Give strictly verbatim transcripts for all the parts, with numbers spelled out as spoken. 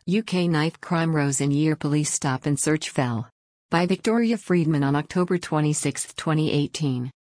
U K knife crime rose in year police stop and search fell. By Victoria Friedman on October twenty-sixth, twenty eighteen.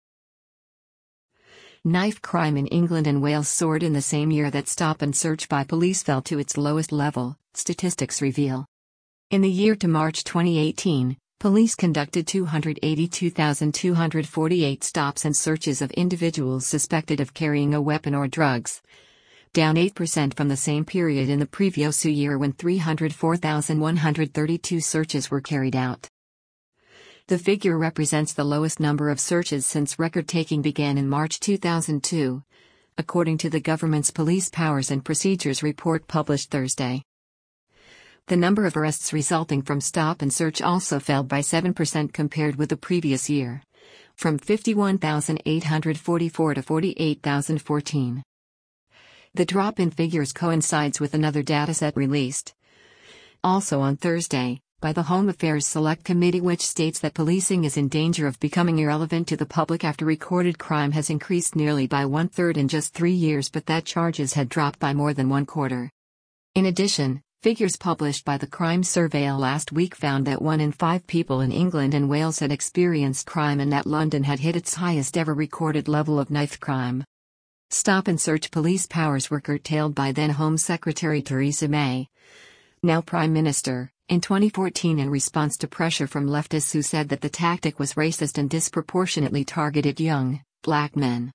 Knife crime in England and Wales soared in the same year that stop and search by police fell to its lowest level, statistics reveal. In the year to March twenty eighteen, police conducted two hundred eighty-two thousand two hundred forty-eight stops and searches of individuals suspected of carrying a weapon or drugs, down eight percent from the same period in the previous year when three hundred four thousand one hundred thirty-two searches were carried out. The figure represents the lowest number of searches since record-taking began in March two thousand two, according to the government's Police Powers and Procedures report published Thursday. The number of arrests resulting from stop and search also fell by seven percent compared with the previous year, from fifty-one thousand eight hundred forty-four to forty-eight thousand fourteen. The drop in figures coincides with another dataset released, also on Thursday, by the Home Affairs Select Committee, which states that policing is in danger of becoming irrelevant to the public after recorded crime has increased nearly by one-third in just three years, but that charges had dropped by more than one quarter. In addition, figures published by the Crime Surveil last week found that one in five people in England and Wales had experienced crime and that London had hit its highest ever recorded level of knife crime. Stop and search police powers were curtailed by then Home Secretary Theresa May, now Prime Minister, in twenty fourteen in response to pressure from leftists who said that the tactic was racist and disproportionately targeted young, black men.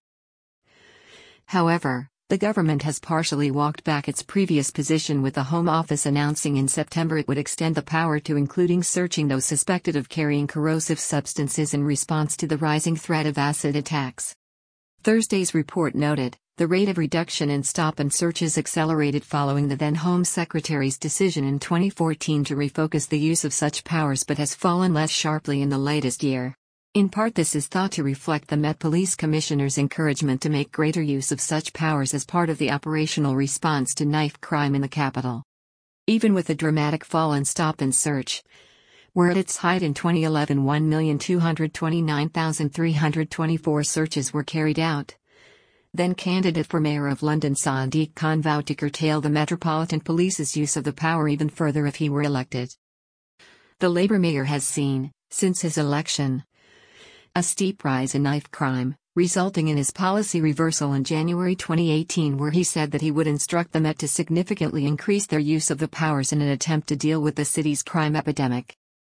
However, the government has partially walked back its previous position, with the Home Office announcing in September it would extend the power to including searching those suspected of carrying corrosive substances in response to the rising threat of acid attacks. Thursday's report noted, the rate of reduction in stop and searches accelerated following the then Home Secretary's decision in twenty fourteen to refocus the use of such powers, but has fallen less sharply in the latest year. In part, this is thought to reflect the Met Police Commissioner's encouragement to make greater use of such powers as part of the operational response to knife crime in the capital. Even with a dramatic fall in stop and search, where at its height in twenty eleven one million two hundred twenty-nine thousand three hundred twenty-four searches were carried out, then candidate for Mayor of London Sadiq Khan vowed to curtail the Metropolitan Police's use of the power even further if he were elected. The Labour mayor has seen, since his election, a steep rise in knife crime, resulting in his policy reversal in January twenty eighteen, where he said that he would instruct the Met to significantly increase their use of the powers in an attempt to deal with the city's crime epidemic.